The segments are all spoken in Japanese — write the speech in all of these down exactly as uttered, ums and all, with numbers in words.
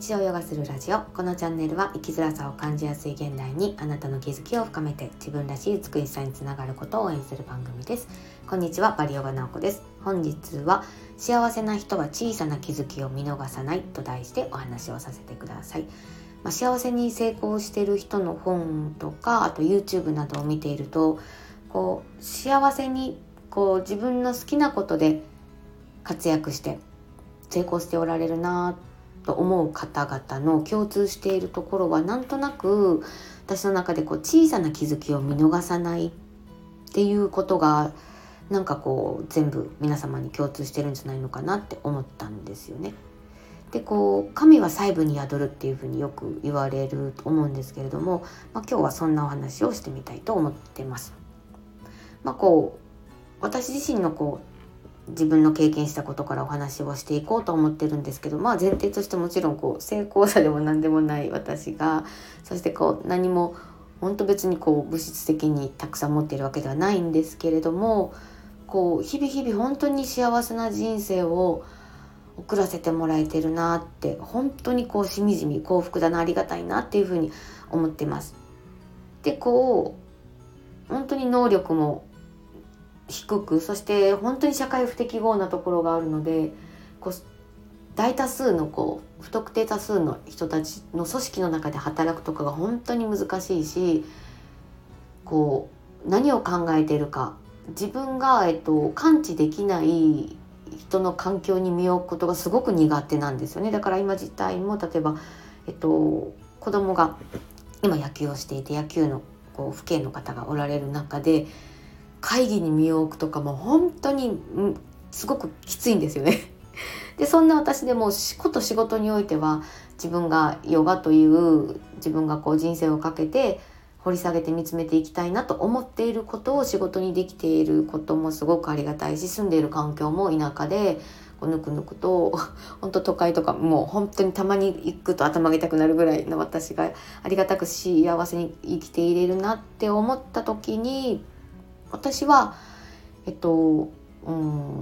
日をヨガするラジオ。このチャンネルは生きづらさを感じやすい現代にあなたの気づきを深めて自分らしい美しさにつながることを応援する番組です。こんにちは、バリヨガナオコです。本日は幸せな人は小さな気づきを見逃さないと題してお話をさせてください。まあ、幸せに成功している人の本とか、あと YouTube などを見ていると、こう幸せにこう自分の好きなことで活躍して成功しておられるなと思う方々の共通しているところは、なんとなく私の中でこう小さな気づきを見逃さないっていうことがなんかこう全部皆様に共通してるんじゃないのかなって思ったんですよね。でこう神は細部に宿るっていうふうによく言われると思うんですけれども、まあ、今日はそんなお話をしてみたいと思ってます。まあ、こう私自身のこう自分の経験したことからお話をしていこうと思ってるんですけど、まあ前提としてもちろんこう成功者でも何でもない私が、そしてこう何も本当別にこう物質的にたくさん持っているわけではないんですけれども、こう日々日々本当に幸せな人生を送らせてもらえてるなって、本当にこうしみじみ幸福だな、ありがたいなっていうふうに思ってます。でこう本当に能力も低く、そして本当に社会不適合なところがあるので、こう大多数のこう不特定多数の人たちの組織の中で働くとかが本当に難しいし、こう何を考えているか自分が、えっと、感知できない人の環境に身を置くことがすごく苦手なんですよね。だから今自体も例えば、えっと、子供が今野球をしていて、野球のこう父兄の方がおられる中で会議に身を置くとかも本当にすごくきついんですよね。でそんな私でもこと仕事においては、自分がヨガという自分がこう人生をかけて掘り下げて見つめていきたいなと思っていることを仕事にできていることもすごくありがたいし、住んでいる環境も田舎でこうぬくぬくと本当都会とかもう本当にたまに行くと頭が痛くなるぐらいの私がありがたく幸せに生きていれるなって思った時に、私は、えっと、うん、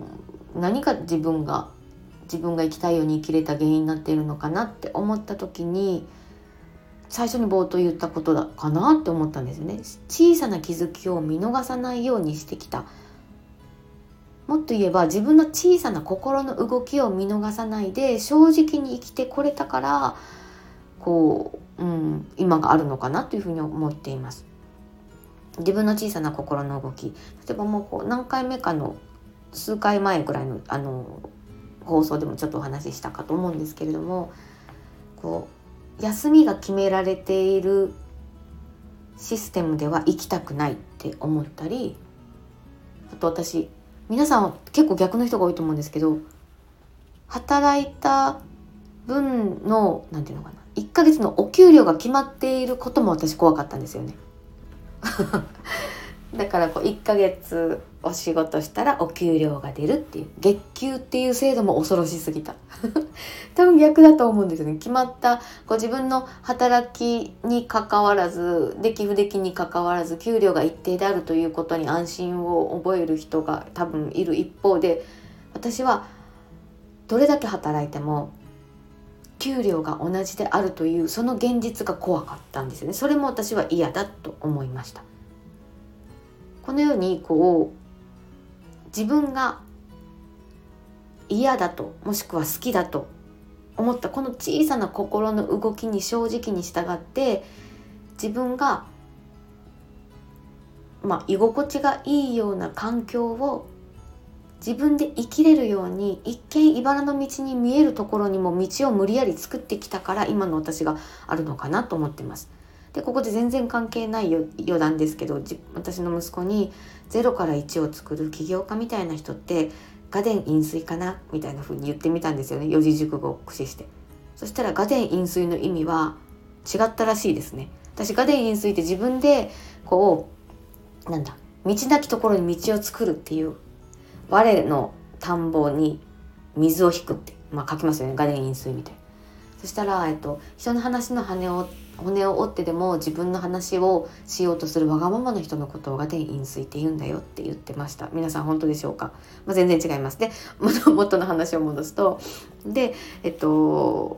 何か自分が自分が生きたいように生きれた原因になっているのかなって思った時に、最初に冒頭言ったことだかなって思ったんですよね。小さな気づきを見逃さないようにしてきた。もっと言えば自分の小さな心の動きを見逃さないで正直に生きてこれたから、こう、うん、今があるのかなというふうに思っています。自分の小さな心の動き、例えばもうこう何回目かの数回前ぐらいのあの放送でもちょっとお話ししたかと思うんですけれども、こう休みが決められているシステムでは生きたくないって思ったり、あと私皆さん結構逆の人が多いと思うんですけど、働いた分のなんていうのかな、いっかげつのお給料が決まっていることも私怖かったんですよね。だからこういっかげつお仕事したらお給料が出るっていう月給っていう制度も恐ろしすぎた。多分逆だと思うんですよね。決まったこう自分の働きに関わらず、出来不出来に関わらず給料が一定であるということに安心を覚える人が多分いる一方で、私はどれだけ働いても給料が同じであるというその現実が怖かったんですよね。それも私は嫌だと思いました。このようにこう自分が嫌だと、もしくは好きだと思ったこの小さな心の動きに正直に従って、自分がまあ居心地がいいような環境を自分で生きれるように、一見茨の道に見えるところにも道を無理やり作ってきたから今の私があるのかなと思ってます。でここで全然関係ない余談ですけど、私の息子にゼロからいちを作る起業家みたいな人って画伝飲水かなみたいな風に言ってみたんですよね。四字熟語を駆使して。そしたら画伝飲水の意味は違ったらしいですね。私画伝飲水って自分でこうなんだ道なきところに道を作るっていう、我の田んぼに水を引くって、まあ書きますよね、画伝飲水みたいな。そしたら、えっと、人の話の羽を骨を折ってでも自分の話をしようとするわがままの人のことを画伝飲水って言うんだよって言ってました。皆さん本当でしょうか？まあ、全然違います。で元の話を戻すと、でえっと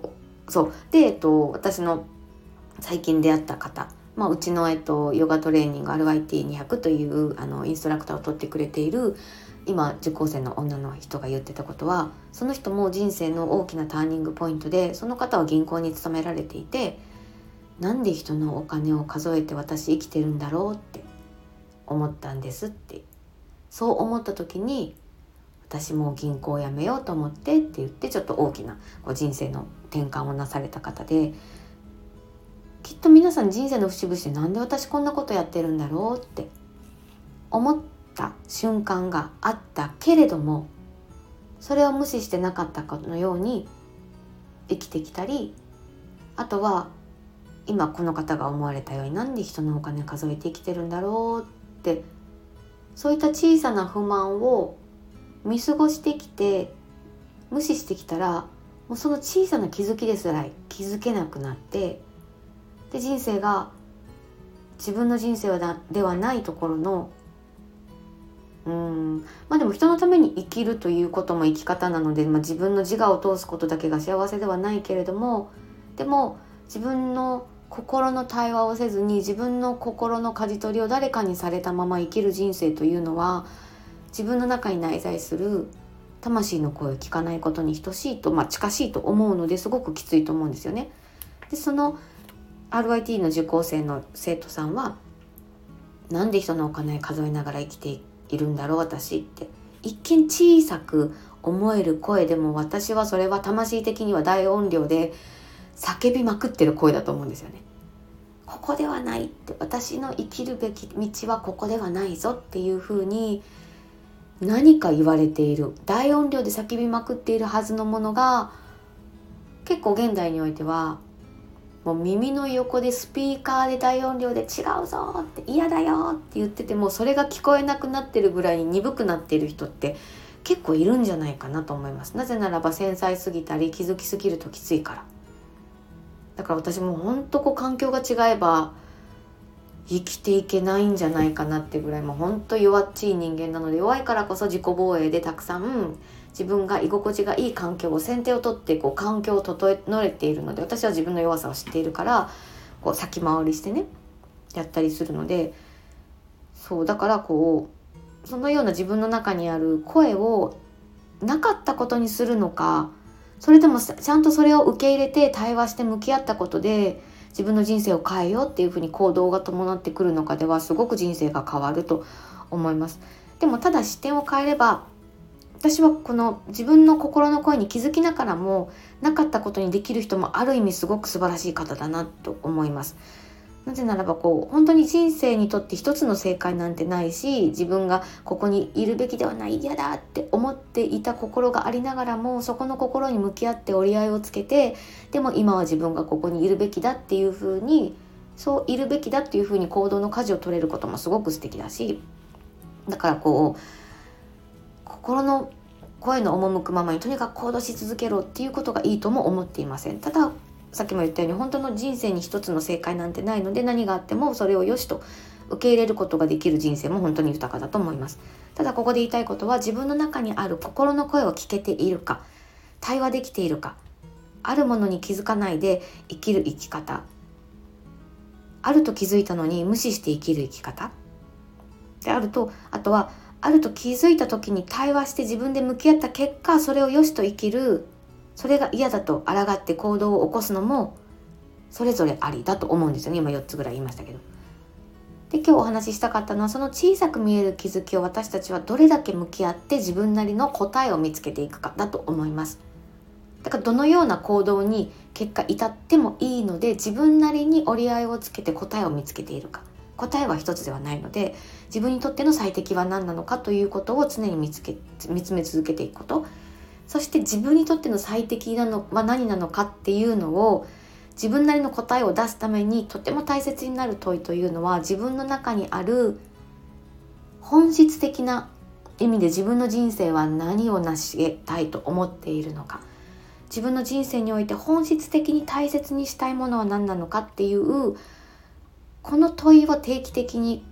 そうで、えっと、私の最近出会った方、まあ、うちの、えっと、ヨガトレーニング アールワイティーにひゃく というあのインストラクターを取ってくれている今受講生の女の人が言ってたことは、その人も人生の大きなターニングポイントで、その方は銀行に勤められていて、なんで人のお金を数えて私生きてるんだろうって思ったんですって。そう思った時に私も銀行を辞めようと思ってって言って、ちょっと大きなこう人生の転換をなされた方で、きっと皆さん人生の節々でなんで私こんなことやってるんだろうって思った瞬間があったけれども、それを無視してなかったかのように生きてきたり、あとは今この方が思われたようになんで人のお金数えて生きてるんだろうって、そういった小さな不満を見過ごしてきて無視してきたら、もうその小さな気づきですら気づけなくなって、で人生が自分の人生ではないところのうーんまあでも人のために生きるということも生き方なので、まあ、自分の自我を通すことだけが幸せではないけれども、でも自分の心の対話をせずに自分の心の舵取りを誰かにされたまま生きる人生というのは、自分の中に内在する魂の声を聞かないことに等しいと、まあ、近しいと思うので、すごくきついと思うんですよね。でその アールワイティー の受講生の生徒さんは、なんで人のお金数えながら生きているんだろう私って、一見小さく思える声でも、私はそれは魂的には大音量で叫びまくってる声だと思うんですよね。ここではないって、私の生きるべき道はここではないぞっていうふうに何か言われている、大音量で叫びまくっているはずのものが、結構現代においてはもう耳の横でスピーカーで大音量で違うぞって嫌だよって言ってても、それが聞こえなくなってるぐらいに鈍くなっている人って結構いるんじゃないかなと思います。なぜならば繊細すぎたり気づきすぎるときついから。だから私も本当こう環境が違えば生きていけないんじゃないかなっていうぐらい、もう本当弱っちい人間なので、弱いからこそ自己防衛でたくさん自分が居心地がいい環境を先手を取ってこう環境を整えているので、私は自分の弱さを知っているからこう先回りしてねやったりするので、そうだからこうそのような自分の中にある声をなかったことにするのか、それでもちゃんとそれを受け入れて対話して向き合ったことで自分の人生を変えようっていうふうに行動が伴ってくるのかでは、すごく人生が変わると思います。でもただ視点を変えれば、私はこの自分の心の声に気づきながらもなかったことにできる人もある意味すごく素晴らしい方だなと思います。なぜならばこう本当に人生にとって一つの正解なんてないし、自分がここにいるべきではない、嫌だって思っていた心がありながらも、そこの心に向き合って折り合いをつけて、でも今は自分がここにいるべきだっていうふうに、そういるべきだっていうふうに行動の舵を取れることもすごく素敵だし、だからこう心の声の赴くままにとにかく行動し続けろっていうことがいいとも思っていません。たださっきも言ったように本当の人生に一つの正解なんてないので、何があってもそれを良しと受け入れることができる人生も本当に豊かだと思います。ただここで言いたいことは、自分の中にある心の声を聞けているか、対話できているか、あるものに気づかないで生きる生き方、あると気づいたのに無視して生きる生き方であると、あとはあると気づいた時に対話して自分で向き合った結果、それを良しと生きる、それが嫌だと抗って行動を起こすのもそれぞれありだと思うんですよね。今よっつぐらい言いましたけど。で今日お話ししたかったのは、その小さく見える気づきを私たちはどれだけ向き合って自分なりの答えを見つけていくかだと思います。だからどのような行動に結果至ってもいいので、自分なりに折り合いをつけて答えを見つけているか。答えは一つではないので、自分にとっての最適は何なのかということを常に見つけ見つめ続けていくこと、そして自分にとっての最適なのは何なのかっていうのを自分なりの答えを出すためにとても大切になる問いというのは、自分の中にある本質的な意味で自分の人生は何を成したいと思っているのか、自分の人生において本質的に大切にしたいものは何なのかっていう、この問いを定期的に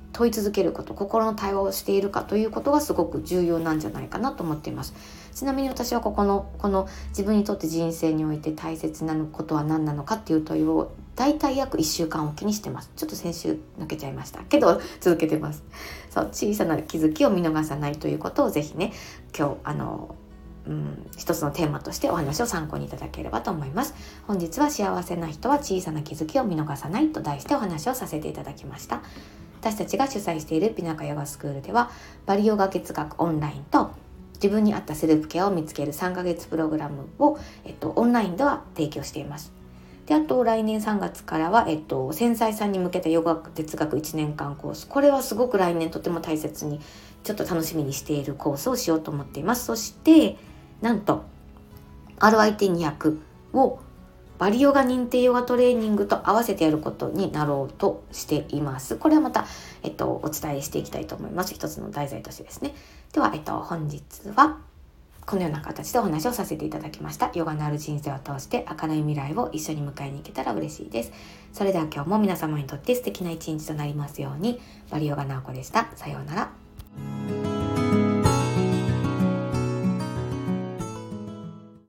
問い続けること、心の対話をしているかということがすごく重要なんじゃないかなと思っています。ちなみに私はここのこの自分にとって人生において大切なことは何なのかっていう問いをだいたい約いっしゅうかんおきにしてます。ちょっと先週抜けちゃいましたけど続けてます。そう、小さな気づきを見逃さないということをぜひね、今日あのうん、一つのテーマとしてお話を参考にいただければと思います。本日は幸せな人は小さな気づきを見逃さないと題してお話をさせていただきました。私たちが主催しているピナカヨガスクールではバリヨガ月額オンラインと自分に合ったセルフケアを見つけるさんかげつプログラムを、えっと、オンラインでは提供しています。で、あと来年さんがつからは、えっと、繊細さんに向けたヨガ哲学いちねんかんコース、これはすごく来年とても大切にちょっと楽しみにしているコースをしようと思っています。そしてなんと アールアイティーにひゃく をバリヨガ認定ヨガトレーニングと合わせてやることになろうとしています。これはまた、えっと、お伝えしていきたいと思います。一つの題材としてですね。では、えっと、本日はこのような形でお話をさせていただきました。ヨガのある人生を通して明るい未来を一緒に迎えに行けたら嬉しいです。それでは今日も皆様にとって素敵な一日となりますように。バリヨガナオコでした。さようなら。